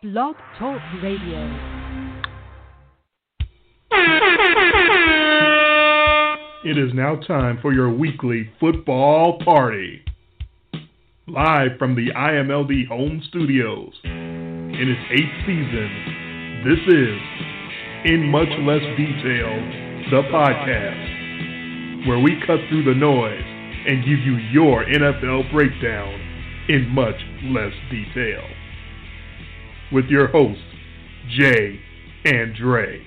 Blog Talk Radio. It is now time for your weekly football party. Live from the IMLD home studios. In its 8th season, this is In Much Less Detail, the podcast, where we cut through the noise and give you your NFL breakdown in much less detail. With your hosts, Jay and Dre.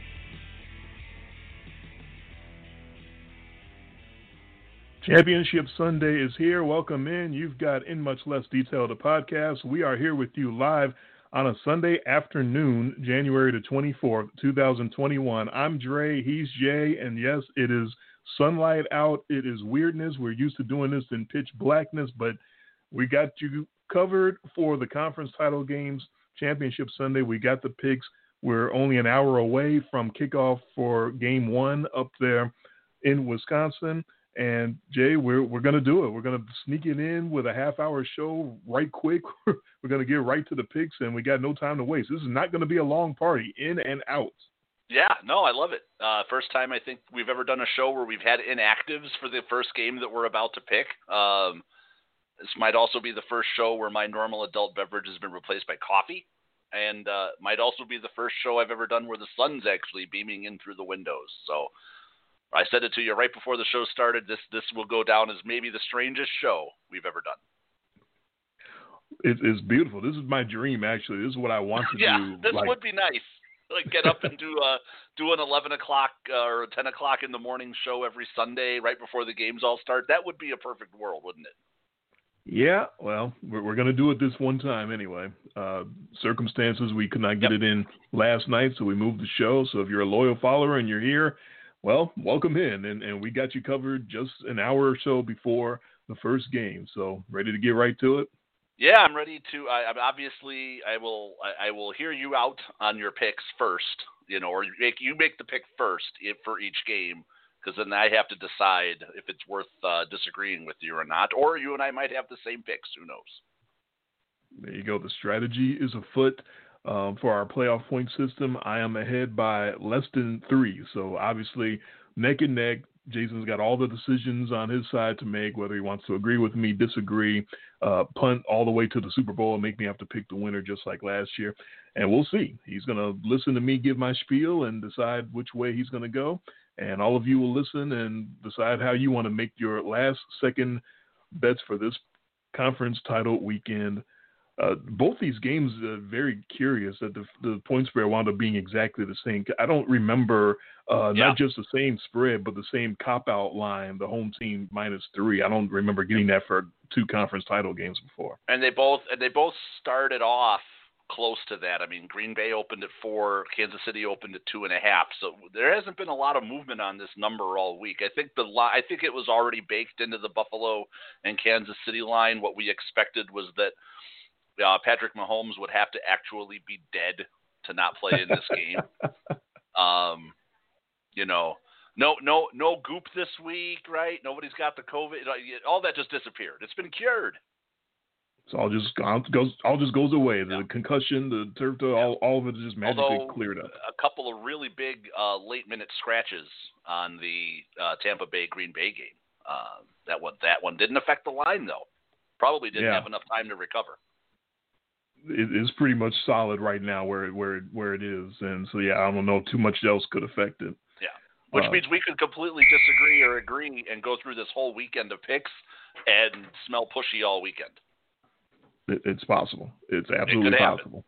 Championship Sunday is here. Welcome in. You've got In Much Less Detail, the podcast. We are here with you live on a Sunday afternoon, January the 24th, 2021. I'm Dre, he's Jay, and yes, it is sunlight out. It is weirdness. We're used to doing this in pitch blackness, but we got you covered for the conference title games, Championship Sunday. We got the picks. We're only an hour away from kickoff for game one up there in Wisconsin. And Jay, we're going to do it. We're going to sneak it in with a half-hour show right quick. We're going to get right to the picks, and we got no time to waste. This is not going to be a long party, in and out. Yeah, no, I love it. First time I think we've ever done a show where we've had inactives for the first game that we're about to pick. This might also be the first show where my normal adult beverage has been replaced by coffee, and might also be the first show I've ever done where the sun's actually beaming in through the windows. So I said it to you right before the show started. This will go down as maybe the strangest show we've ever done. It's beautiful. This is my dream, actually. This is what I want to do. Yeah, this would be nice. Like get up and do an 11 o'clock or 10 o'clock in the morning show every Sunday right before the games all start. That would be a perfect world, wouldn't it? Yeah, well, we're going to do it this one time anyway. Circumstances, we could not get it in last night, so we moved the show. So if you're a loyal follower and you're here, well, welcome in. And we got you covered just an hour or so before the first game. So ready to get right to it? Yeah, I'm ready to. I will hear you out on your picks first, or you make the pick first for each game, because then I have to decide if it's worth disagreeing with you or not, or you and I might have the same picks. Who knows? There you go. The strategy is afoot for our playoff point system. I am ahead by less than 3, so obviously neck and neck. Jason's got all the decisions on his side to make, whether he wants to agree with me, disagree, punt all the way to the Super Bowl and make me have to pick the winner just like last year. And we'll see. He's going to listen to me give my spiel and decide which way he's going to go. And all of you will listen and decide how you want to make your last-second bets for this conference title weekend. Both these games are very curious that the point spread wound up being exactly the same. I don't remember not just the same spread, but the same cop-out line, the home team -3. I don't remember getting that for 2 conference title games before. And they both started off close to that. I mean, Green Bay opened at 4, Kansas City opened at 2.5. So there hasn't been a lot of movement on this number all week. I think it was already baked into the Buffalo and Kansas City line. What we expected was that Patrick Mahomes would have to actually be dead to not play in this game. No goop this week, right? Nobody's got the COVID. All that just disappeared. It's been cured. So all just goes away. The concussion, the turf toe, all of it is just magically cleared up. A couple of really big late-minute scratches on the Tampa Bay Green Bay game. That one didn't affect the line though. Probably didn't have enough time to recover. It is pretty much solid right now where it is, and so I don't know too much else could affect it. Yeah, which means we could completely disagree or agree and go through this whole weekend of picks and smell pushy all weekend. It's possible. It's absolutely possible.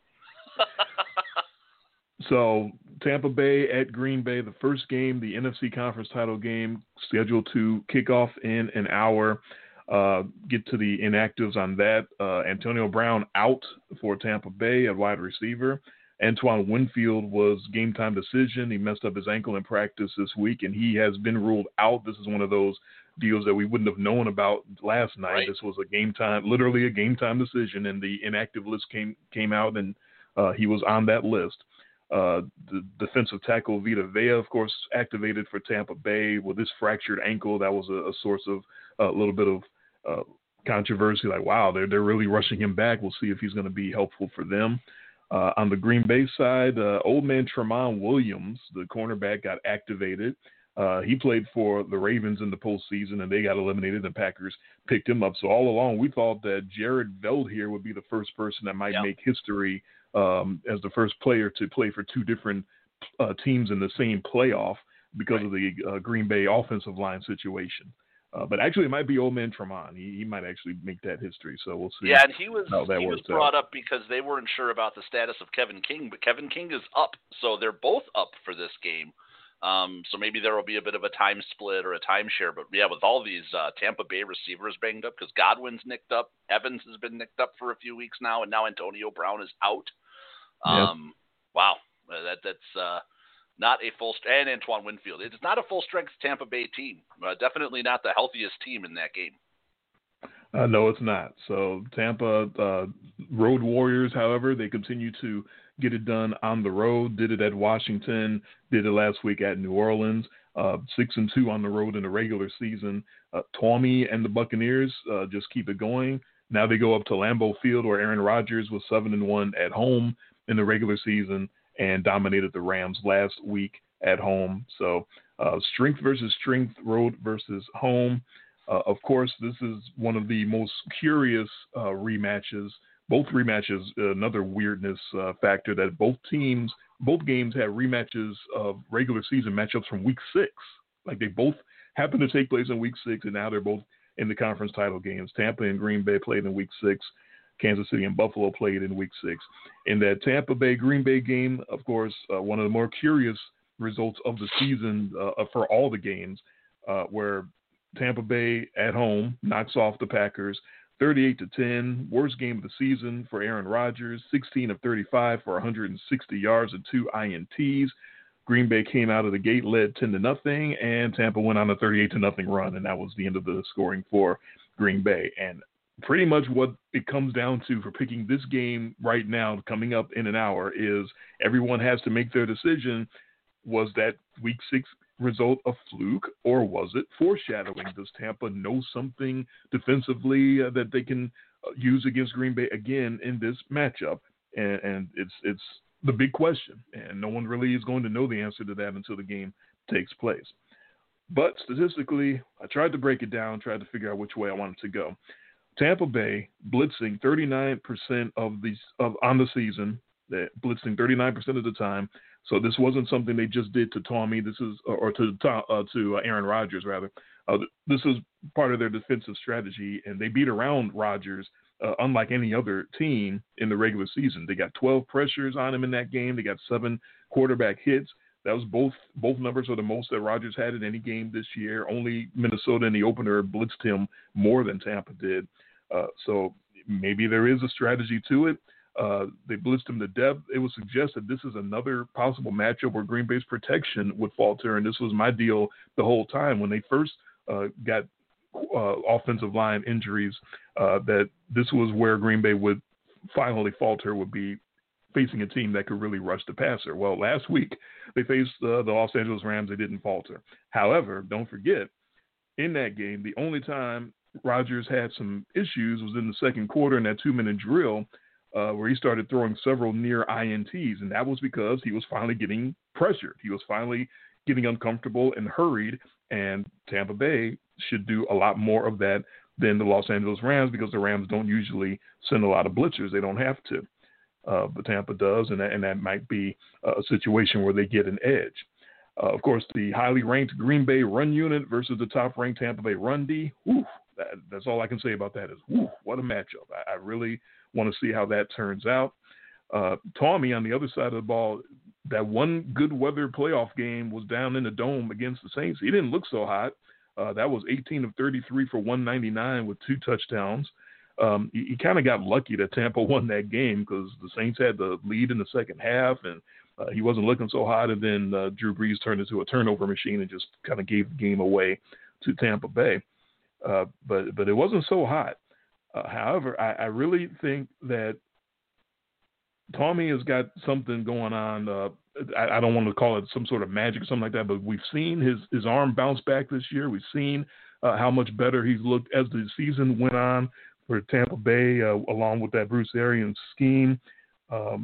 So Tampa Bay at Green Bay, the first game, the NFC Conference title game, scheduled to kick off in an hour. Get to the inactives on that. Antonio Brown out for Tampa Bay at wide receiver. Antoine Winfield was game time decision. He messed up his ankle in practice this week, and he has been ruled out. This is one of those deals that we wouldn't have known about last night. Right. This was literally a game time decision, and the inactive list came out, and he was on that list. The defensive tackle Vita Vea, of course, activated for Tampa Bay with this fractured ankle. That was a source of a little bit of controversy. Like, wow, they're really rushing him back. We'll see if he's going to be helpful for them. On the Green Bay side, old man Tramon Williams, the cornerback, got activated. He played for the Ravens in the postseason, and they got eliminated. The Packers picked him up. So all along, we thought that Jared Veldheer would be the first person that might make history as the first player to play for two different teams in the same playoff because of the Green Bay offensive line situation. But actually, it might be old man Tramon. He might actually make that history. So we'll see. Yeah, and he was brought out. up because they weren't sure about the status of Kevin King, but Kevin King is up, so they're both up for this game. So maybe there will be a bit of a time split or a timeshare. But yeah, with all these Tampa Bay receivers banged up, because Godwin's nicked up, Evans has been nicked up for a few weeks now, and now Antonio Brown is out. Wow, that's not a full and Antoine Winfield. It's not a full strength Tampa Bay team. Definitely not the healthiest team in that game. No, it's not. So Tampa Road Warriors, however, they continue to get it done on the road. Did it at Washington. Did it last week at New Orleans. 6-2 on the road in the regular season. Tommy and the Buccaneers just keep it going. Now they go up to Lambeau Field, where Aaron Rodgers was 7-1 at home in the regular season and dominated the Rams last week at home. So strength versus strength, road versus home. Of course, this is one of the most curious rematches. Both rematches, another weirdness factor that both games had rematches of regular season matchups from week 6. Like they both happened to take place in week 6, and now they're both in the conference title games. Tampa and Green Bay played in week 6. Kansas City and Buffalo played in week 6. In that Tampa Bay-Green Bay game, of course, one of the more curious results of the season for all the games, where Tampa Bay at home knocks off the Packers 38-10, worst game of the season for Aaron Rodgers, 16 of 35 for 160 yards and 2 INTs. Green Bay came out of the gate, led 10-0, and Tampa went on a 38-0 run, and that was the end of the scoring for Green Bay. And pretty much what it comes down to for picking this game right now, coming up in an hour, is everyone has to make their decision. Was that week 6 result a fluke, or was it foreshadowing? Does Tampa know something defensively that they can use against Green Bay again in this matchup? And it's the big question, and no one really is going to know the answer to that until the game takes place. But statistically, I tried to break it down, tried to figure out which way I wanted to go. Tampa Bay blitzing 39% on the season, blitzing 39% of the time. So this wasn't something they just did to Tommy. This is to Aaron Rodgers rather. This is part of their defensive strategy, and they beat around Rodgers unlike any other team in the regular season. They got 12 pressures on him in that game. They got 7 quarterback hits. That was both numbers are the most that Rodgers had in any game this year. Only Minnesota in the opener blitzed him more than Tampa did. So maybe there is a strategy to it. They blitzed him to death. It would suggest that this is another possible matchup where Green Bay's protection would falter, and this was my deal the whole time when they first got offensive line injuries, that this was where Green Bay would finally falter, would be facing a team that could really rush the passer. Well, last week they faced the Los Angeles Rams. They didn't falter. However, don't forget, in that game, the only time Rodgers had some issues was in the second quarter in that 2-minute drill, where he started throwing several near INTs, and that was because he was finally getting pressured. He was finally getting uncomfortable and hurried, and Tampa Bay should do a lot more of that than the Los Angeles Rams, because the Rams don't usually send a lot of blitzers. They don't have to. But Tampa does, and that might be a situation where they get an edge. Of course, the highly ranked Green Bay run unit versus the top-ranked Tampa Bay run D. That's all I can say about that is, what a matchup. I really want to see how that turns out. Tommy, on the other side of the ball, that one good weather playoff game was down in the Dome against the Saints. He didn't look so hot. That was 18 of 33 for 199 with 2 touchdowns. He kind of got lucky that Tampa won that game because the Saints had the lead in the second half, and he wasn't looking so hot. And then Drew Brees turned into a turnover machine and just kind of gave the game away to Tampa Bay. But it wasn't so hot. However, I really think that Tommy has got something going on. I don't want to call it some sort of magic or something like that, but we've seen his arm bounce back this year. We've seen how much better he's looked as the season went on for Tampa Bay, along with that Bruce Arians scheme.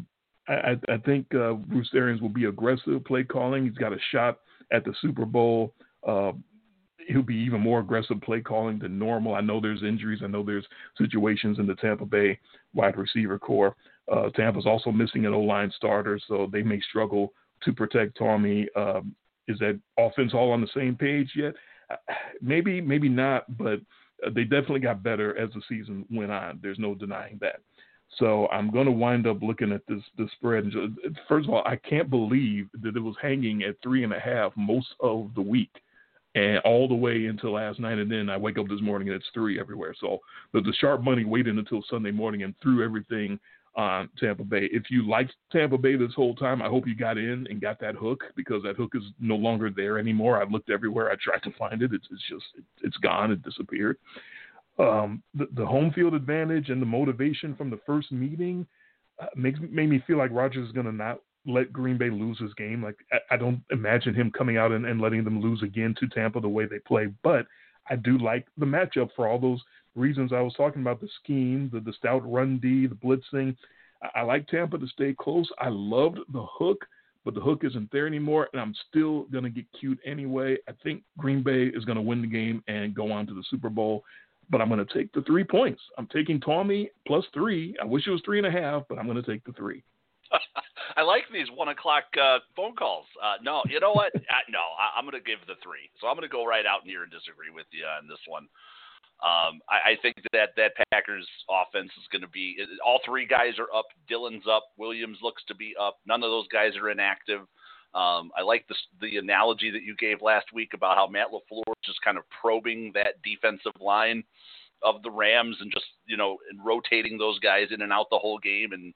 I think Bruce Arians will be aggressive play calling. He's got a shot at the Super Bowl. He'll be even more aggressive play calling than normal. I know there's injuries. I know there's situations in the Tampa Bay wide receiver core. Tampa's also missing an O-line starter, so they may struggle to protect Tommy. Is that offense all on the same page yet? Maybe not, but they definitely got better as the season went on. There's no denying that. So I'm going to wind up looking at this spread. First of all, I can't believe that it was hanging at 3.5 most of the week and all the way until last night. And then I wake up this morning and it's 3 everywhere. So the sharp money waited until Sunday morning and threw everything on Tampa Bay. If you liked Tampa Bay this whole time, I hope you got in and got that hook, because that hook is no longer there anymore. I looked everywhere. I tried to find it. It's gone. It disappeared. The home field advantage and the motivation from the first meeting made me feel like Rodgers is going to not let Green Bay lose this game. Like, I don't imagine him coming out and letting them lose again to Tampa the way they play. But I do like the matchup for all those reasons I was talking about: the scheme, the stout run D, the blitzing. I like Tampa to stay close. I loved the hook, but the hook isn't there anymore, and I'm still going to get cute anyway. I think Green Bay is going to win the game and go on to the Super Bowl, but I'm going to take the 3 points. I'm taking Tommy plus 3. I wish it was 3.5, but I'm going to take the 3. I like these 1 o'clock phone calls. No, you know what? I'm going to give the 3. So I'm going to go right out here and disagree with you on this one. I think that Packers offense is going to be – all 3 guys are up. Dillon's up. Williams looks to be up. None of those guys are inactive. I like the analogy that you gave last week about how Matt LaFleur is just kind of probing that defensive line of the Rams and just, and rotating those guys in and out the whole game. And,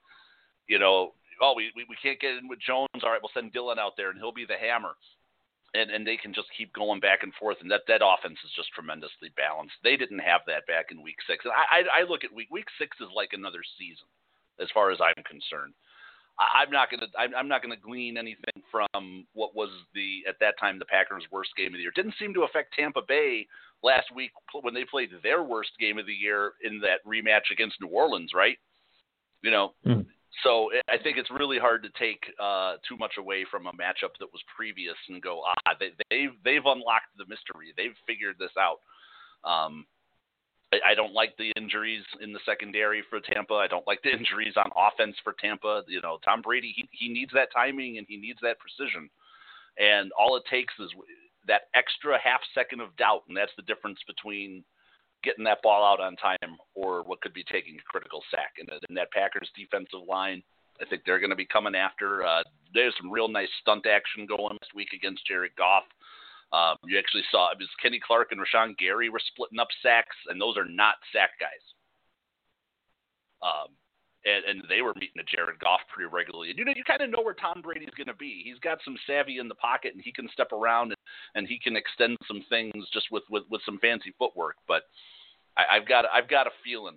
we can't get in with Jones. All right, we'll send Dillon out there and he'll be the hammer. And they can just keep going back and forth. And that offense is just tremendously balanced. They didn't have that back in week 6. And I look at week 6 is like another season as far as I'm concerned. I'm not gonna glean anything from what was at that time the Packers' worst game of the year. It didn't seem to affect Tampa Bay last week when they played their worst game of the year in that rematch against New Orleans, right? So I think it's really hard to take too much away from a matchup that was previous and go, they've unlocked the mystery. They've figured this out. I don't like the injuries in the secondary for Tampa. I don't like the injuries on offense for Tampa. Tom Brady, he needs that timing and he needs that precision. And all it takes is that extra half second of doubt, and that's the difference between getting that ball out on time or what could be taking a critical sack. And that Packers defensive line, I think they're going to be coming after. There's some real nice stunt action going this week against Jared Goff. You actually saw it was Kenny Clark and Rashawn Gary were splitting up sacks, and those are not sack guys. And they were meeting at Jared Goff pretty regularly. And you kind of know where Tom Brady's going to be. He's got some savvy in the pocket, and he can step around and he can extend some things just with some fancy footwork. But I've got a feeling,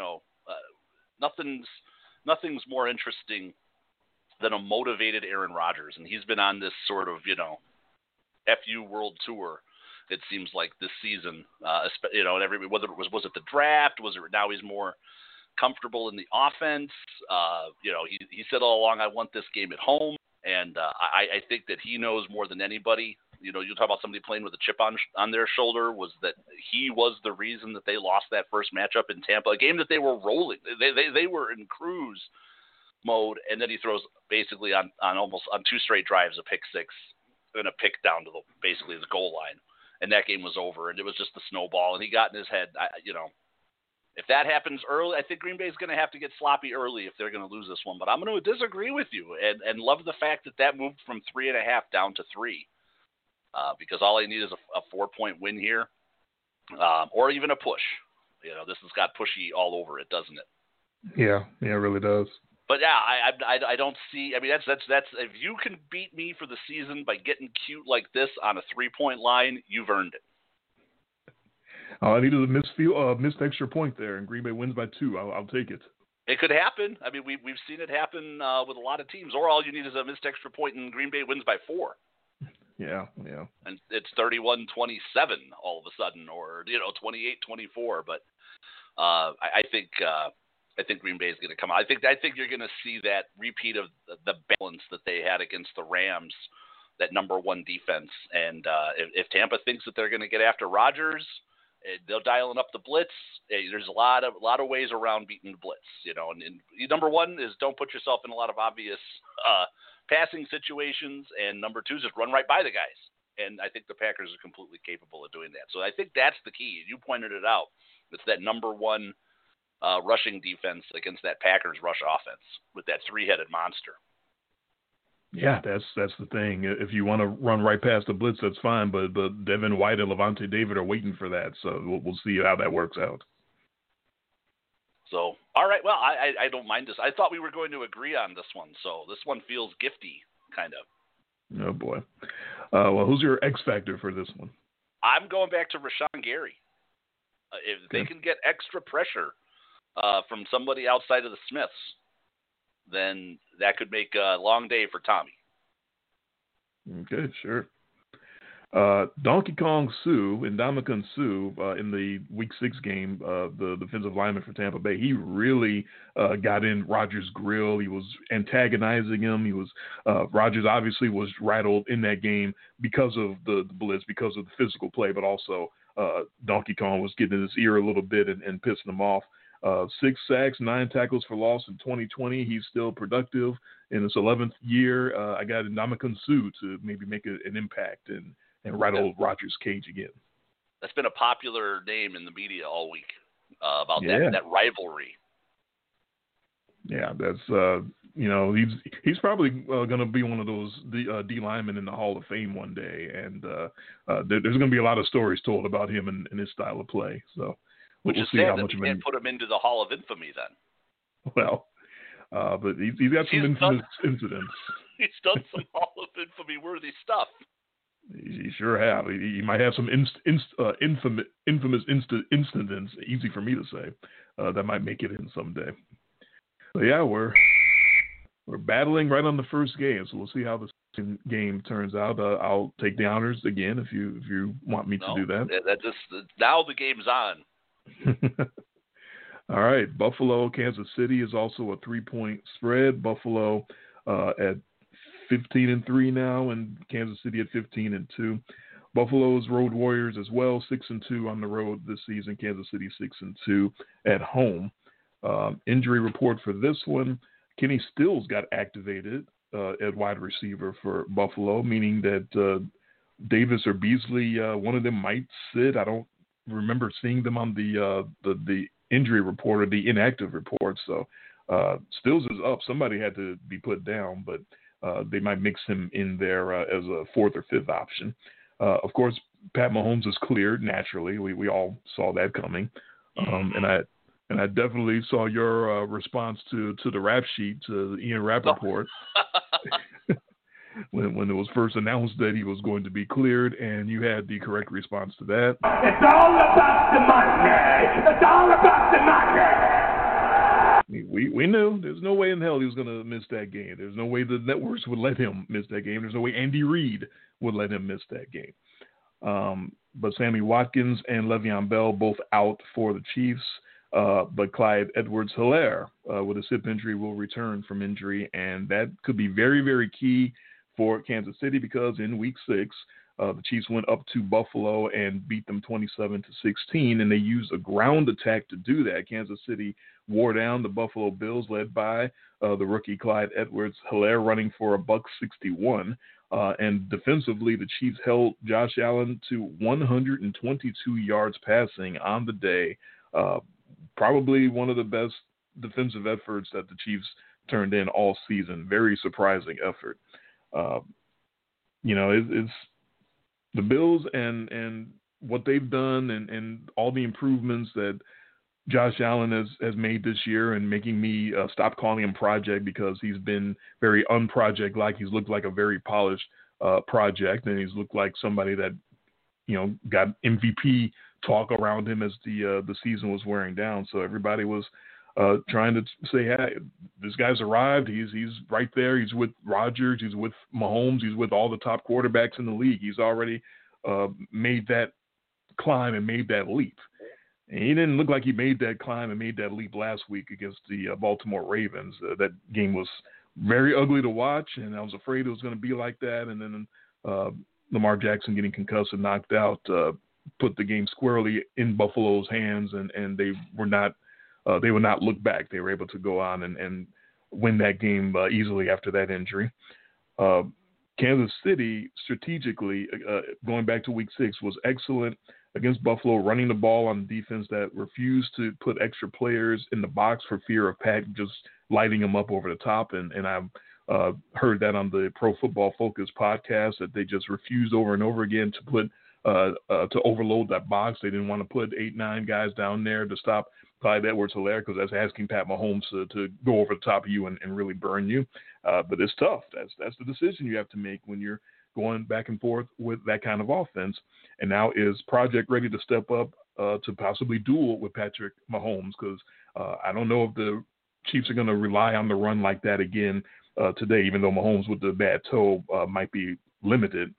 nothing's more interesting than a motivated Aaron Rodgers, and he's been on this sort of FU World Tour. It seems like this season, and whether it was it the draft, was it now he's more comfortable in the offense. He said all along, I want this game at home, and I think that he knows more than anybody. You talk about somebody playing with a chip on their shoulder, was that he was the reason that they lost that first matchup in Tampa, a game that they were rolling. They were in cruise mode, and then he throws basically on 2 straight drives a pick 6 and a pick down to basically the goal line, and that game was over, and it was just the snowball, and he got in his head. If that happens early, I think Green Bay is going to have to get sloppy early if they're going to lose this one. But I'm going to disagree with you and love the fact that moved from 3.5 down to 3, because all I need is a 4-point win here, or even a push. This has got pushy all over it, doesn't it? Yeah, it really does. But yeah, I don't see. I mean, that's if you can beat me for the season by getting cute like this on a 3-point line, you've earned it. All I need is a missed extra point there, and Green Bay wins by 2. I'll take it. It could happen. I mean, we've seen it happen with a lot of teams. Or all you need is a missed extra point, and Green Bay wins by 4. Yeah. And it's 31-27 all of a sudden, or 28-24. But I think I think Green Bay is going to come out. I think you're going to see that repeat of the balance that they had against the Rams, that number one defense. And if Tampa thinks that they're going to get after Rodgers, they'll dialing up the blitz. There's a lot of ways around beating the blitz, And number one is don't put yourself in a lot of obvious passing situations, and number two is just run right by the guys. And I think the Packers are completely capable of doing that. So I think that's the key. You pointed it out. It's that number one rushing defense against that Packers rush offense with that three-headed monster. Yeah, that's the thing. If you want to run right past the blitz, that's fine. But Devin White and Levante David are waiting for that. So we'll see how that works out. So, all right. Well, I don't mind this. I thought we were going to agree on this one. So this one feels gifty, kind of. Oh, boy. Well, who's your X factor for this one? I'm going back to Rashawn Gary. If they can get extra pressure from somebody outside of the Smiths, then that could make a long day for Tommy. Okay, sure. Donkey Kong Suh and Ndamukong Suh in the Week 6 game, the defensive lineman for Tampa Bay, he really got in Rodgers' grill. He was antagonizing him. He was Rodgers obviously was rattled in that game because of the blitz, because of the physical play, but also Donkey Kong was getting in his ear a little bit and pissing him off. 6 sacks, 9 tackles for loss in 2020. He's still productive in his 11th year. I got Ndamukong Suh to maybe make an impact and rattle Rodgers' cage again. That's been a popular name in the media all week about that rivalry. Yeah, that's he's probably going to be one of those D linemen in the Hall of Fame one day, and there's going to be a lot of stories told about him and his style of play. So. Which is sad that you can't put him into the Hall of Infamy then. Well, but he's got some infamous incidents. He's done some Hall of Infamy worthy stuff. He sure have. He might have some infamous incidents, easy for me to say, that might make it in someday. So yeah, we're battling right on the first game, so we'll see how the second game turns out. I'll take the honors again if you want me to do that. Now the game's on. All right, Buffalo, Kansas City is also a 3-point spread. Buffalo at 15-3 now, and Kansas City at 15-2. Buffalo's Road Warriors as well, 6-2 on the road this season. Kansas City 6-2 at home. Injury report for this one: Kenny Stills got activated at wide receiver for Buffalo, meaning that Davis or Beasley, one of them might sit. I don't remember seeing them on the injury report or the inactive report. So Stills is up. Somebody had to be put down, but they might mix him in there as a fourth or fifth option. Of course, Pat Mahomes is cleared naturally. We all saw that coming, and I definitely saw your response to the rap sheet, to Ian Rappaport. When it was first announced that he was going to be cleared, and you had the correct response to that. It's all about the money. It's all about the money. We knew there's no way in hell he was going to miss that game. There's no way the networks would let him miss that game. There's no way Andy Reid would let him miss that game. But Sammy Watkins and Le'Veon Bell both out for the Chiefs. But Clyde Edwards-Helaire with a hip injury will return from injury, and that could be very, very key for Kansas City, because in Week 6, the Chiefs went up to Buffalo and beat them 27-16, and they used a ground attack to do that. Kansas City wore down the Buffalo Bills, led by the rookie Clyde Edwards-Helaire, running for $161. And defensively, the Chiefs held Josh Allen to 122 yards passing on the day. Probably one of the best defensive efforts that the Chiefs turned in all season. Very surprising effort. It's the Bills and what they've done and all the improvements that Josh Allen has made this year, and making me stop calling him project, because he's been very unproject-like. He's looked like a very polished project, and he's looked like somebody that, got MVP talk around him as the season was wearing down. So everybody was trying to say, hey, this guy's arrived. He's right there. He's with Rodgers. He's with Mahomes. He's with all the top quarterbacks in the league. He's already made that climb and made that leap. And he didn't look like he made that climb and made that leap last week against the Baltimore Ravens. That game was very ugly to watch, and I was afraid it was going to be like that. And then Lamar Jackson getting concussed and knocked out put the game squarely in Buffalo's hands, and they would not look back. They were able to go on and win that game easily after that injury. Kansas City, strategically, going back to week 6, was excellent against Buffalo, running the ball on defense that refused to put extra players in the box for fear of Pat just lighting them up over the top. And I've heard that on the Pro Football Focus podcast, that they just refused over and over again to put to overload that box. They didn't want to put 8-9 guys down there to stop Clyde Edwards-Helaire, because that's asking Pat Mahomes to go over the top of you and really burn you. But it's tough. That's the decision you have to make when you're going back and forth with that kind of offense. And now, is Project ready to step up to possibly duel with Patrick Mahomes? Because I don't know if the Chiefs are going to rely on the run like that again today, even though Mahomes with the bad toe might be limited.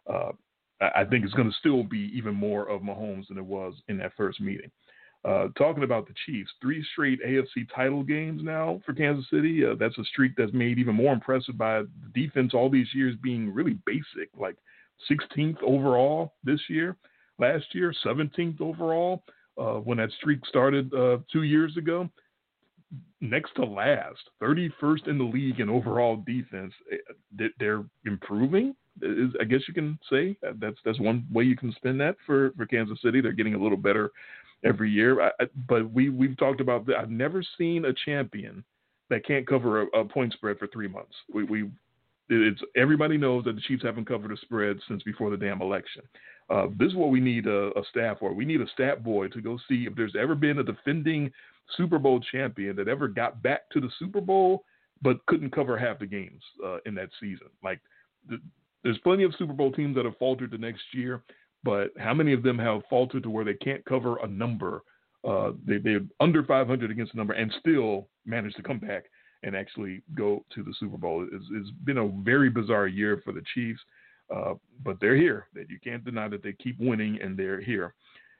I think it's going to still be even more of Mahomes than it was in that first meeting. Talking about the Chiefs, 3 straight AFC title games now for Kansas City. That's a streak that's made even more impressive by the defense all these years being really basic, like 16th overall this year. Last year, 17th overall when that streak started 2 years ago. Next to last, 31st in the league in overall defense. They're improving, I guess you can say. That's one way you can spin that for Kansas City. They're getting a little better every year. But we've talked about that. I've never seen a champion that can't cover a point spread for 3 months. It's everybody knows that the Chiefs haven't covered a spread since before the damn election. This is what we need a staff for. We need a stat boy to go see if there's ever been a defending Super Bowl champion that ever got back to the Super Bowl but couldn't cover half the games in that season. Like, there's plenty of Super Bowl teams that have faltered the next year, but how many of them have faltered to where they can't cover a number? They're under 500 against a number and still manage to come back and actually go to the Super Bowl. It's been a very bizarre year for the Chiefs, but they're here. You can't deny that they keep winning, and they're here.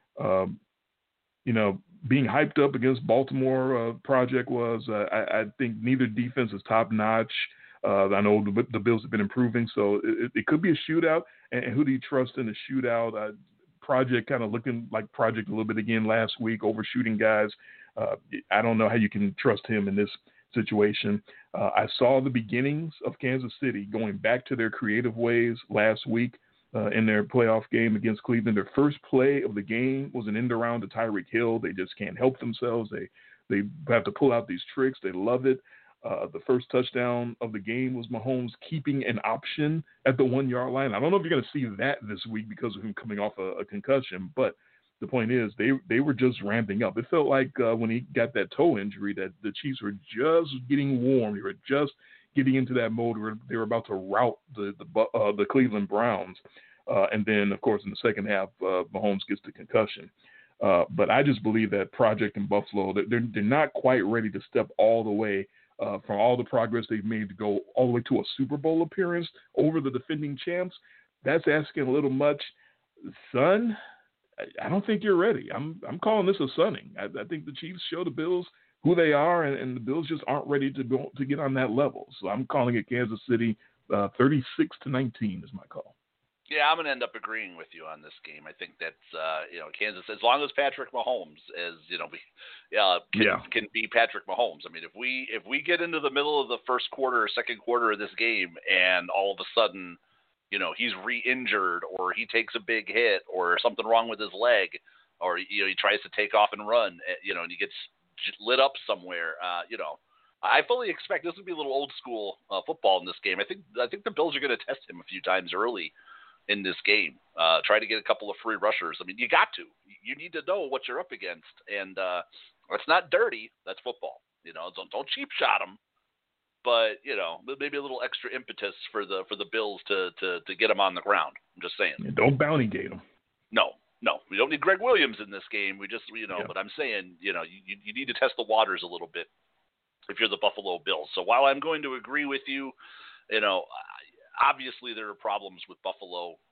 Being hyped up against Baltimore Project was, I think neither defense is top notch. I know the Bills have been improving, so it could be a shootout. And who do you trust in the shootout? Project kind of looking like Project a little bit again last week, overshooting guys. I don't know how you can trust him in this situation. I saw the beginnings of Kansas City going back to their creative ways last week in their playoff game against Cleveland. Their first play of the game was an end around to Tyreek Hill. They just can't help themselves. They have to pull out these tricks. They love it. The first touchdown of the game was Mahomes keeping an option at the 1 yard line. I don't know if you're going to see that this week because of him coming off a concussion, but the point is they were just ramping up. It felt like when he got that toe injury that the Chiefs were just getting warm. They were just getting into that mode where they were about to rout the Cleveland Browns. And then, of course, in the second half, Mahomes gets the concussion. But I just believe that Project in Buffalo, they're not quite ready to step all the way from all the progress they've made to go all the way to a Super Bowl appearance over the defending champs. That's asking a little much. Son, I don't think you're ready. I'm calling this a sunning. I think the Chiefs show the Bills who they are, and the Bills just aren't ready to get on that level. So I'm calling it Kansas City 36-19 is my call. Yeah, I'm going to end up agreeing with you on this game. I think that's, Kansas, as long as Patrick Mahomes, can be Patrick Mahomes. I mean, if we get into the middle of the first quarter or second quarter of this game and all of a sudden, he's re-injured or he takes a big hit or something wrong with his leg or, he tries to take off and run, and he gets lit up somewhere, I fully expect this will be a little old school football in this game. I think the Bills are going to test him a few times early in this game. Try to get a couple of free rushers. I mean, you got to. You need to know what you're up against, and it's not dirty. That's football. Don't cheap shot them, but maybe a little extra impetus for the Bills to get them on the ground. I'm just saying. Yeah, don't bounty gate them. No, we don't need Greg Williams in this game. We just But I'm saying you need to test the waters a little bit if you're the Buffalo Bills. So while I'm going to agree with you, obviously there are problems with Buffalo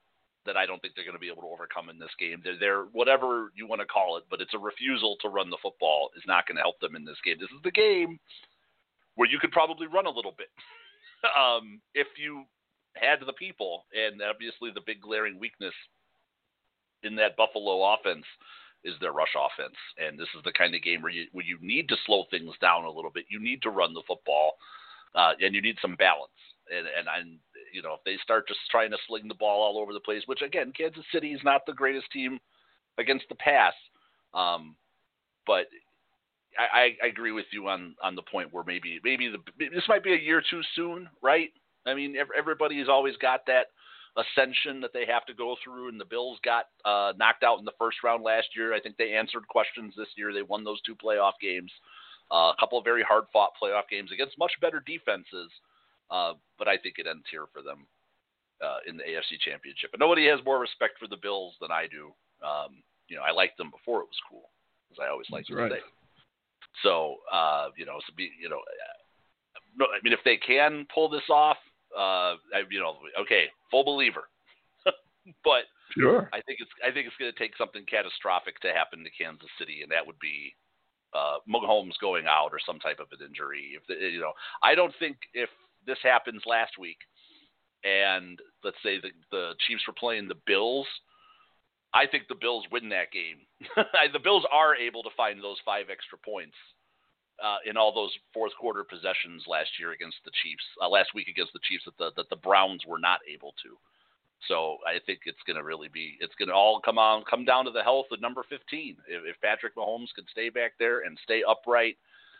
that I don't think they're going to be able to overcome in this game. They're whatever you want to call it, but it's a refusal to run the football is not going to help them in this game. This is the game where you could probably run a little bit if you had the people, and obviously the big glaring weakness in that Buffalo offense is their rush offense. And this is the kind of game where you need to slow things down a little bit. You need to run the football, and you need some balance. And if they start just trying to sling the ball all over the place, which again, Kansas City is not the greatest team against the pass. But I agree with you on the point where maybe this might be a year too soon, right? I mean, everybody has always got that ascension that they have to go through, and the Bills got knocked out in the first round last year. I think they answered questions this year. They won those 2 playoff games, a couple of very hard-fought playoff games against much better defenses, but I think it ends here for them in the AFC Championship. But nobody has more respect for the Bills than I do. I liked them before it was cool, as I always like to say. So, if they can pull this off, okay, full believer. But sure, I think it's going to take something catastrophic to happen to Kansas City, and that would be Mahomes going out or some type of an injury. I don't think if this happens last week, and let's say the Chiefs were playing the Bills, I think the Bills win that game. The Bills are able to find those 5 extra points in all those fourth quarter possessions last week against the Chiefs that the Browns were not able to. So I think it's going to all come down to the health of number 15. If Patrick Mahomes can stay back there and stay upright,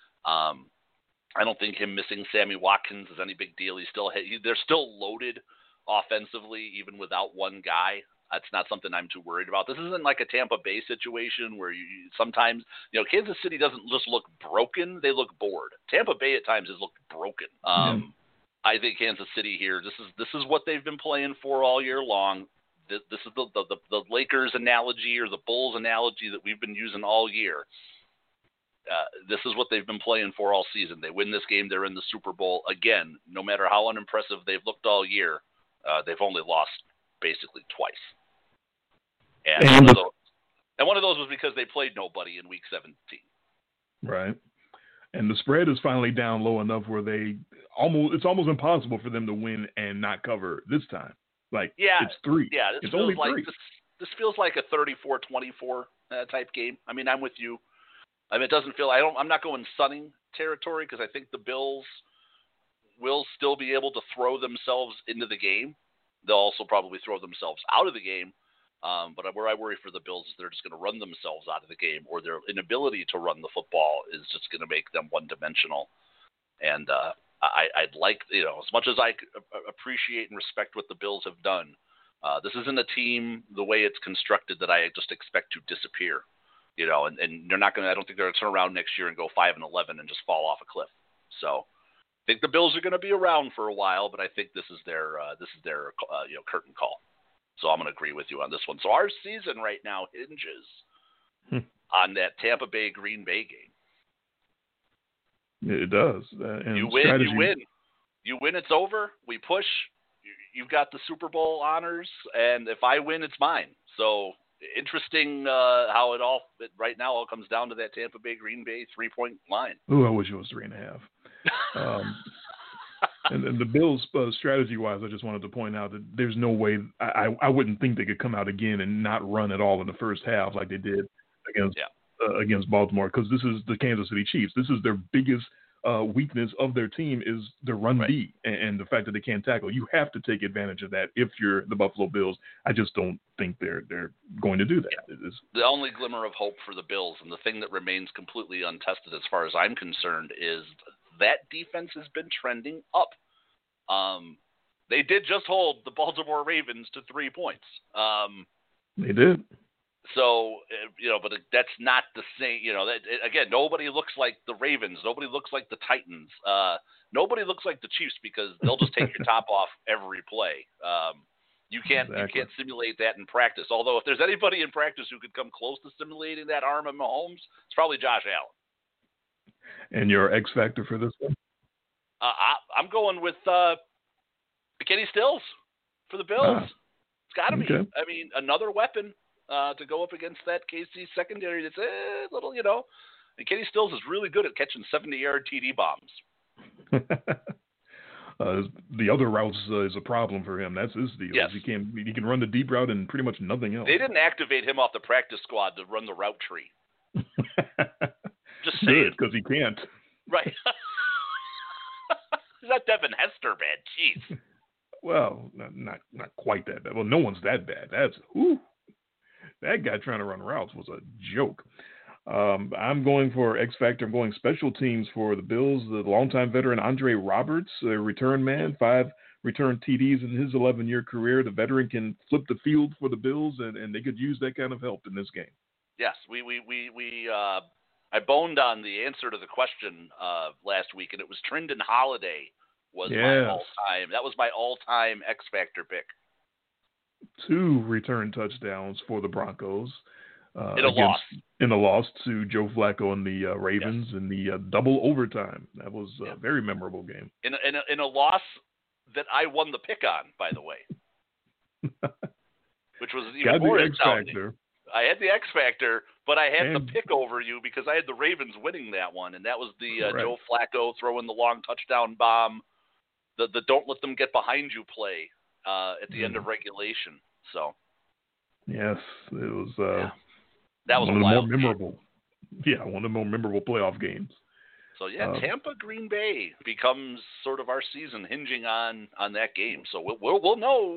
I don't think him missing Sammy Watkins is any big deal. They're still loaded offensively, even without one guy. That's not something I'm too worried about. This isn't like a Tampa Bay situation where sometimes Kansas City doesn't just look broken; they look bored. Tampa Bay at times has looked broken. I think Kansas City here. This is what they've been playing for all year long. This is the Lakers analogy or the Bulls analogy that we've been using all year. This is what they've been playing for all season. They win this game, they're in the Super Bowl again. No matter how unimpressive they've looked all year, they've only lost basically twice. And one of those was because they played nobody in Week 17. Right. And the spread is finally down low enough where it's almost impossible for them to win and not cover this time. It's 3. Yeah, it's only 3. This feels like a 34-24 type game. I mean, I'm with you. I mean, it doesn't feel. I'm not going sunning territory because I think the Bills will still be able to throw themselves into the game. They'll also probably throw themselves out of the game. But where I worry for the Bills is they're just going to run themselves out of the game, or their inability to run the football is just going to make them one-dimensional. And I'd like, as much as I appreciate and respect what the Bills have done, this isn't a team the way it's constructed that I just expect to disappear. And they're not going to. I don't think they're going to turn around next year and go 5-11 and just fall off a cliff. So I think the Bills are going to be around for a while, but I think this is their curtain call. So I'm going to agree with you on this one. So our season right now hinges on that Tampa Bay Green Bay game. It does. And you win. You win, it's over. We push. You've got the Super Bowl honors, and if I win, it's mine. So interesting how right now all comes down to that Tampa Bay Green Bay 3-point line. Ooh, I wish it was 3.5. And the Bills, strategy-wise, I just wanted to point out that there's no way I wouldn't think they could come out again and not run at all in the first half like they did against Baltimore, because this is the Kansas City Chiefs. This is their biggest weakness of their team is the run D and the fact that they can't tackle. You have to take advantage of that if you're the Buffalo Bills. I just don't think they're going to do that. Yeah. The only glimmer of hope for the Bills, and the thing that remains completely untested as far as I'm concerned, is that defense has been trending up. They did just hold the Baltimore Ravens to 3 points. They did. So, but that's not the same. Again, nobody looks like the Ravens. Nobody looks like the Titans. Nobody looks like the Chiefs because they'll just take your top off every play. You can't simulate that in practice. Although if there's anybody in practice who could come close to simulating that arm of Mahomes, it's probably Josh Allen. And your X factor for this one? I'm going with Kenny Stills for the Bills. It's got to be. Okay. I mean, another weapon to go up against that KC secondary that's a little, And Kenny Stills is really good at catching 70-yard TD bombs. The other routes is a problem for him. That's his deal. Yes. He can run the deep route and pretty much nothing else. They didn't activate him off the practice squad to run the route tree. Just saying. Good, because he can't. Right. He's not Devin Hester, man. Jeez. Well, not quite that bad. Well, no one's that bad. That guy trying to run routes was a joke. I'm going for X Factor. I'm going special teams for the Bills. The longtime veteran Andre Roberts, a return man, 5 return TDs in his 11-year career. The veteran can flip the field for the Bills, and they could use that kind of help in this game. Yes, I boned on the answer to the question last week, and it was Trindon Holiday was my all-time. That was my all-time X Factor pick. 2 return touchdowns for the Broncos. In a loss to Joe Flacco and the Ravens in the double overtime. That was a very memorable game. In a loss that I won the pick on, by the way, which was even more astounding. I had the X Factor, but I had the pick over you because I had the Ravens winning that one, and that was the Joe Flacco throwing the long touchdown bomb, the don't let them get behind you play at the end of regulation. So. Yes, it was. That was one of the more memorable. Game. Yeah, one of the more memorable playoff games. So Tampa Green Bay becomes sort of our season hinging on that game. So we'll know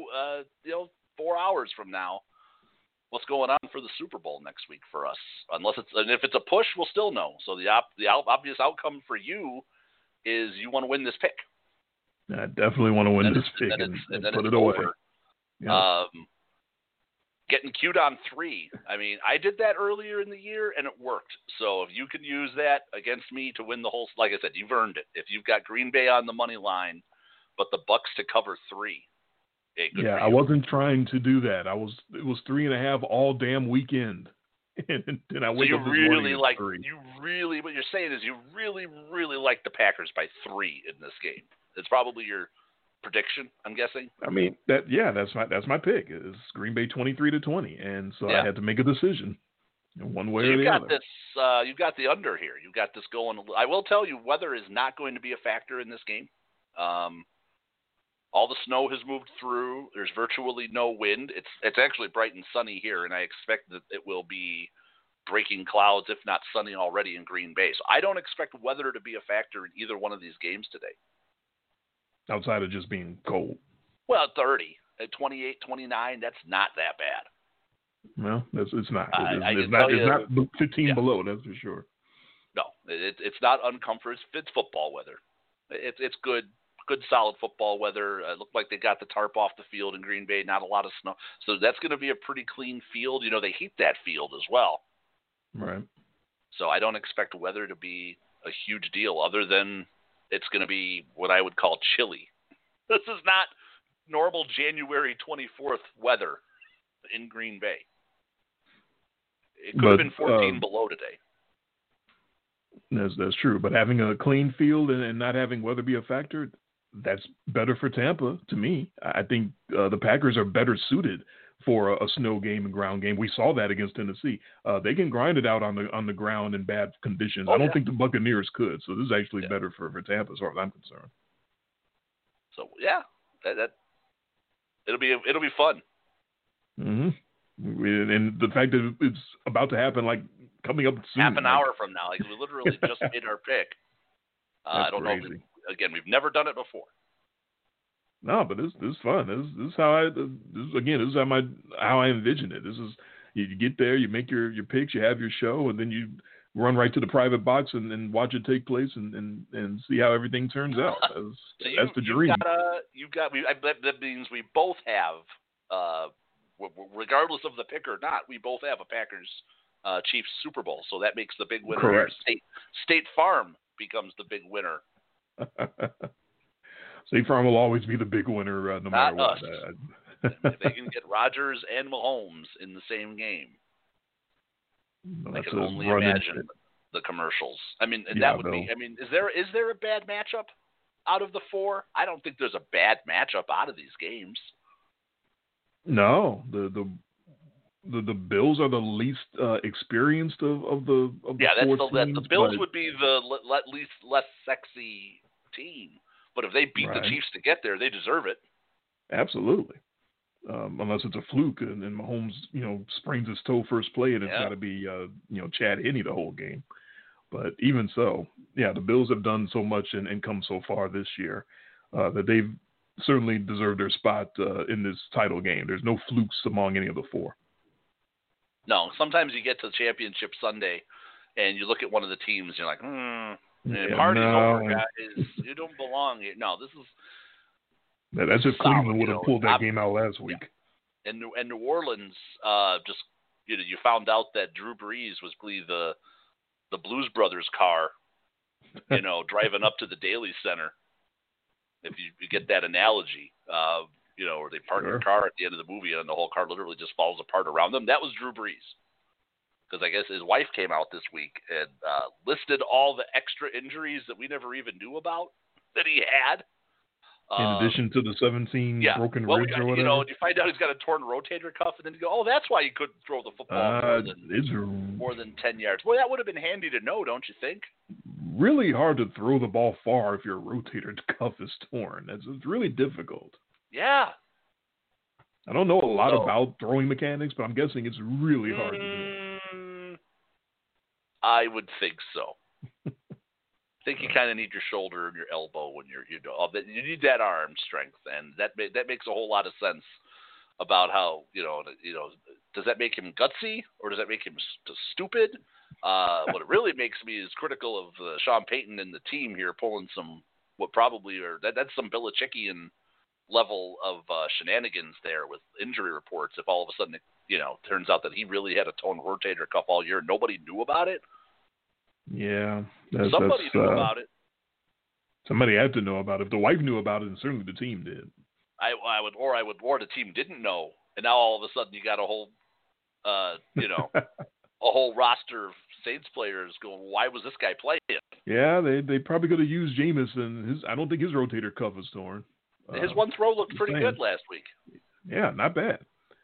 4 hours from now what's going on for the Super Bowl next week for us. If it's a push, we'll still know. So the obvious outcome for you is you want to win this pick. I definitely want to win this pick and put it away. Yeah. Getting queued on 3. I mean, I did that earlier in the year, and it worked. So if you can use that against me to win the whole, like I said, you've earned it. If you've got Green Bay on the money line, but the Bucks to cover 3. I wasn't trying to do that. It was 3.5 all damn weekend, and I wake up this morning at 3. What you're saying is you really, really like the Packers by 3 in this game. It's probably your prediction, I'm guessing. I mean that's my pick. Is Green Bay 23-20, and so I had to make a decision in one way or the other. You've got the under here. You've got this going. I will tell you, weather is not going to be a factor in this game. All the snow has moved through. There's virtually no wind. It's actually bright and sunny here, and I expect that it will be breaking clouds, if not sunny already in Green Bay. So I don't expect weather to be a factor in either one of these games today. Outside of just being cold. Well, 30, at 28, 29, that's not that bad. Well, it's not. It's not 15 below, that's for sure. No, it's not uncomfortable. It's football weather. It's good solid football weather. It looked like they got the tarp off the field in Green Bay, not a lot of snow. So that's going to be a pretty clean field. They heat that field as well. Right. So I don't expect weather to be a huge deal other than it's going to be what I would call chilly. This is not normal January 24th weather in Green Bay. It could have been 14 below today. That's true. But having a clean field and not having weather be a factor, that's better for Tampa to me. I think the Packers are better suited for a snow game and ground game. We saw that against Tennessee. They can grind it out on the ground in bad conditions. I don't think the Buccaneers could. So this is actually better for Tampa as far as I'm concerned. So that it'll be fun. Mm-hmm. And the fact that it's about to happen, like coming up soon, half an hour from now, like we literally just made our pick. I don't know. Again, we've never done it before. No, but this is fun. This is how I envision it. This is you get there, you make your picks, you have your show, and then you run right to the private box and watch it take place and see how everything turns out. That's the dream. That means we both have, regardless of the pick or not, we both have a Packers Chiefs Super Bowl. So that makes the big winner. Correct. State Farm becomes the big winner. State Farm will always be the big winner no matter what. If they can get Rodgers and Mahomes in the same game, I can only imagine the commercials. I mean, that would be. I mean, is there a bad matchup out of the 4? I don't think there's a bad matchup out of these games. No, the Bills are the least experienced of the four teams. The Bills would be the least less sexy team. But if they beat the Chiefs to get there, they deserve it. Absolutely. Unless it's a fluke and Mahomes, sprains his toe first play and it's got to be, Chad Henne the whole game. But even so, the Bills have done so much and come so far this year that they've certainly deserved their spot in this title game. There's no flukes among any of the four. No, sometimes you get to Championship Sunday and you look at one of the teams and you're like, party's over, guys. You don't belong here. No, this is... That's if Cleveland would have pulled that game out last week. Yeah. And New Orleans, you found out that Drew Brees was the Blues Brothers car, driving up to the Daily Center. If you get that analogy, or they park their car at the end of the movie and the whole car literally just falls apart around them. That was Drew Brees. Because I guess his wife came out this week and listed all the extra injuries that we never even knew about that he had. In addition to the 17 broken ribs or whatever? You find out he's got a torn rotator cuff, and then you go, oh, that's why he couldn't throw the football more than 10 yards. Well, that would have been handy to know, don't you think? Really hard to throw the ball far if your rotator cuff is torn. It's really difficult. Yeah. I don't know a lot about throwing mechanics, but I'm guessing it's really hard to do. I would think so. I think you kind of need your shoulder and your elbow when you need that arm strength, and that makes a whole lot of sense about how does that make him gutsy or does that make him stupid? What it really makes me is critical of Sean Payton and the team here pulling some that's some Belichickian level of shenanigans there with injury reports. If all of a sudden it turns out that he really had a torn rotator cuff all year and nobody knew about it. Yeah. Somebody knew about it. Somebody had to know about it. If the wife knew about it, and certainly the team did. Or the team didn't know, and now all of a sudden you got a whole, a whole roster of Saints players going, why was this guy playing? Yeah, they probably could have used Jameis, and I don't think his rotator cuff was torn. His one throw looked pretty good last week. Yeah, not bad.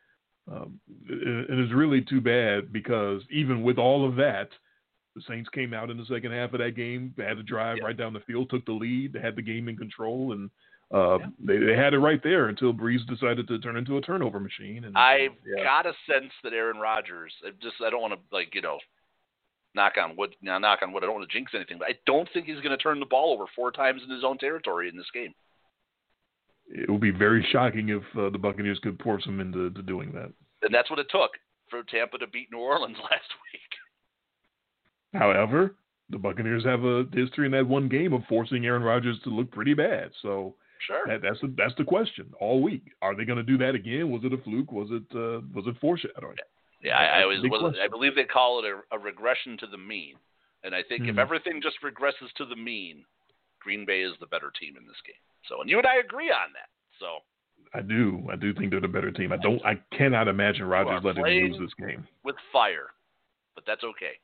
It is really too bad because even with all of that, the Saints came out in the second half of that game. They had to drive right down the field, took the lead. They had the game in control, and they had it right there until Brees decided to turn into a turnover machine. And I've got a sense that Aaron Rodgers, I don't want to, knock on wood. I don't want to jinx anything, but I don't think he's going to turn the ball over 4 times in his own territory in this game. It would be very shocking if the Buccaneers could force him into doing that. And that's what it took for Tampa to beat New Orleans last week. However, the Buccaneers have a history in that one game of forcing Aaron Rodgers to look pretty bad. So that's the question all week. Are they going to do that again? Was it a fluke? Was it foreshadowing? Yeah, I believe they call it a regression to the mean. And I think if everything just regresses to the mean, Green Bay is the better team in this game. So, and you and I agree on that. So I do think they're the better team. I cannot imagine Rodgers letting them lose this game. With fire, but that's okay.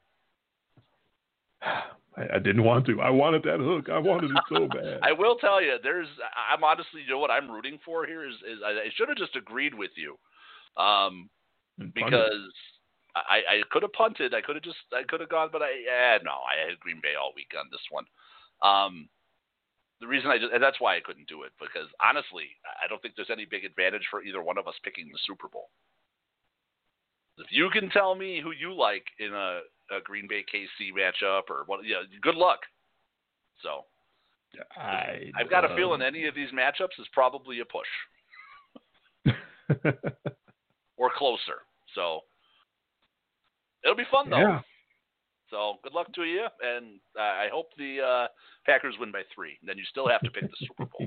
I didn't want to. I wanted that hook. I wanted it so bad. I will tell you, I'm honestly, what I'm rooting for here is I should have just agreed with you, because I could have punted. I could have gone, but I had Green Bay all week on this one. The reason that's why I couldn't do it, because honestly, I don't think there's any big advantage for either one of us picking the Super Bowl. If you can tell me who you like in a Green Bay KC matchup or what, good luck. So I've got a feeling any of these matchups is probably a push or closer. So it'll be fun though. Yeah. So good luck to you, and I hope the Packers win by 3. Then you still have to pick the Super Bowl.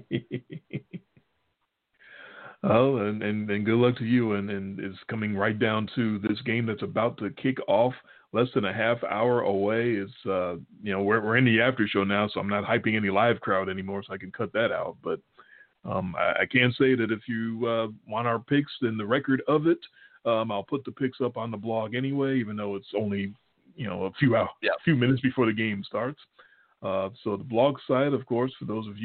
Oh, and good luck to you. And it's coming right down to this game that's about to kick off less than a half hour away. It's we're in the after show now, so I'm not hyping any live crowd anymore, so I can cut that out. But I can say that if you want our picks and the record of it, I'll put the picks up on the blog anyway, even though it's only a few minutes before the game starts. So the blog site, of course, for those of you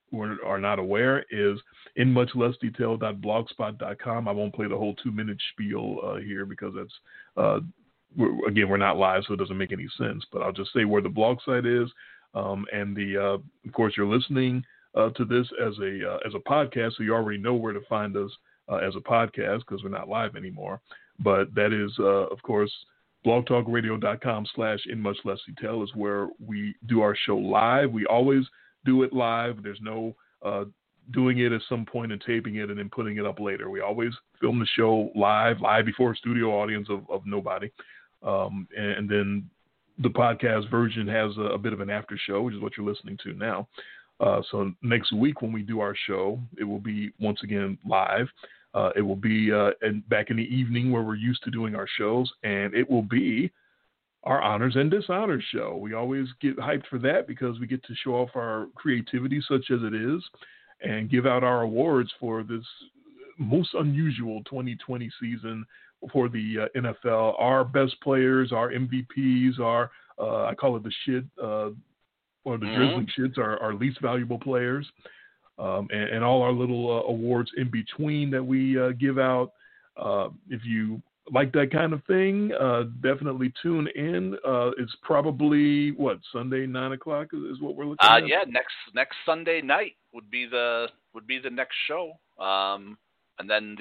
are not aware, is in much less detail.blogspot.com. I won't play the whole 2-minute spiel here because that's we're not live, so it doesn't make any sense. But I'll just say where the blog site is, and of course, you're listening to this as a podcast, so you already know where to find us as a podcast because we're not live anymore. But that is, of course, blogtalkradio.com/in much less detail is where we do our show live. We always do it live. There's no doing it at some point and taping it and then putting it up later. We always film the show live before a studio audience of nobody. And then the podcast version has a bit of an after show, which is what you're listening to now. So next week when we do our show, it will be once again live. It will be back in the evening where we're used to doing our shows, and it will be our honors and dishonors show. We always get hyped for that because we get to show off our creativity such as it is and give out our awards for this most unusual 2020 season for the NFL. Our best players, our MVPs, our I call it the shit, or the drizzling shits, our least valuable players, and all our little awards in between that we give out. If you like that kind of thing, definitely tune in. It's probably Sunday 9:00 is what we're looking at. Yeah, next Sunday night would be the next show, and then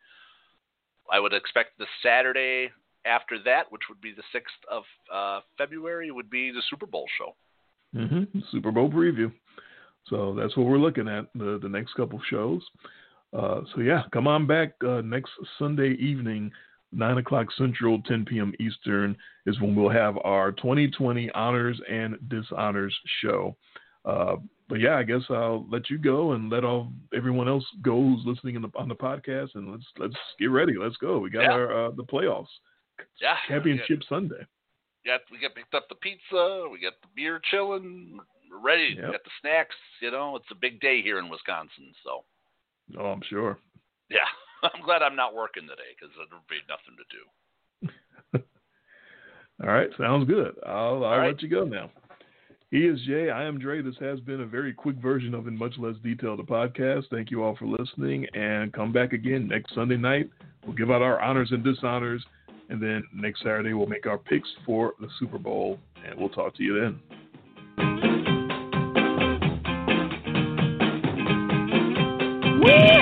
I would expect the Saturday after that, which would be the 6th of February, would be the Super Bowl show. Super Bowl preview. So that's what we're looking at the next couple shows. So yeah, come on back next Sunday evening. 9:00 Central, 10 p.m. Eastern is when we'll have our 2020 Honors and Dishonors show. But yeah, I guess I'll let you go and let everyone else go who's listening on the podcast, and let's get ready. Let's go. We got our the playoffs. Championship Sunday. Yeah, we picked up the pizza. We got the beer chilling. We're ready. We got the snacks. It's a big day here in Wisconsin. So. Oh, I'm sure. Yeah. I'm glad I'm not working today because there'll be nothing to do. All right. Sounds good. I'll let you go now. He is Jay. I am Dre. This has been a very quick version of In Much Less Detail, the podcast. Thank you all for listening, and come back again next Sunday night. We'll give out our honors and dishonors, and then next Saturday we'll make our picks for the Super Bowl, and we'll talk to you then. Woo!